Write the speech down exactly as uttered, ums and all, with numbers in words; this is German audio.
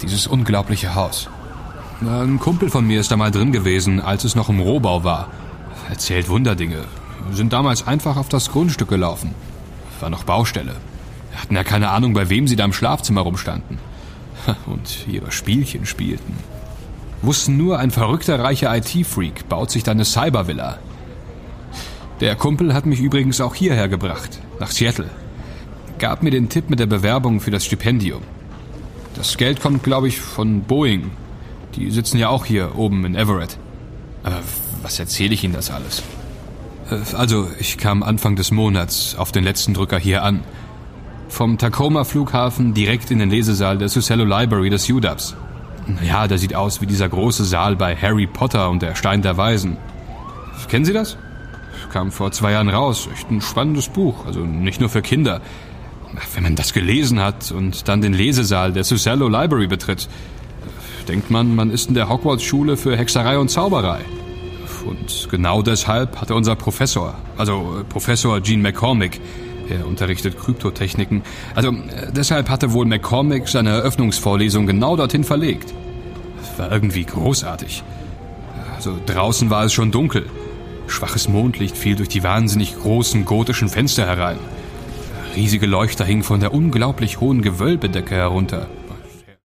dieses unglaubliche Haus. Ein Kumpel von mir ist da mal drin gewesen, als es noch im Rohbau war. Erzählt Wunderdinge. Wir sind damals einfach auf das Grundstück gelaufen. War noch Baustelle. Wir hatten ja keine Ahnung, bei wem sie da im Schlafzimmer rumstanden. Und ihre Spielchen spielten. Wussten nur, ein verrückter reicher I T-Freak baut sich da eine Cybervilla. Der Kumpel hat mich übrigens auch hierher gebracht, nach Seattle. Gab mir den Tipp mit der Bewerbung für das Stipendium. Das Geld kommt, glaube ich, von Boeing. Die sitzen ja auch hier oben in Everett. Aber was erzähle ich Ihnen das alles? Also, ich kam Anfang des Monats auf den letzten Drücker hier an. Vom Tacoma-Flughafen direkt in den Lesesaal der Susello Library des U W-s. Ja, der sieht aus wie dieser große Saal bei Harry Potter und der Stein der Weisen. Kennen Sie das? Kam vor zwei Jahren raus. Echt ein spannendes Buch. Also nicht nur für Kinder. Wenn man das gelesen hat und dann den Lesesaal der Susello Library betritt, denkt man, man ist in der Hogwarts-Schule für Hexerei und Zauberei. Und genau deshalb hatte unser Professor, also Professor Gene McCormick, er unterrichtet Kryptotechniken, also deshalb hatte wohl McCormick seine Eröffnungsvorlesung genau dorthin verlegt. War irgendwie großartig. Also draußen war es schon dunkel. Schwaches Mondlicht fiel durch die wahnsinnig großen gotischen Fenster herein. Riesige Leuchter hingen von der unglaublich hohen Gewölbedecke herunter.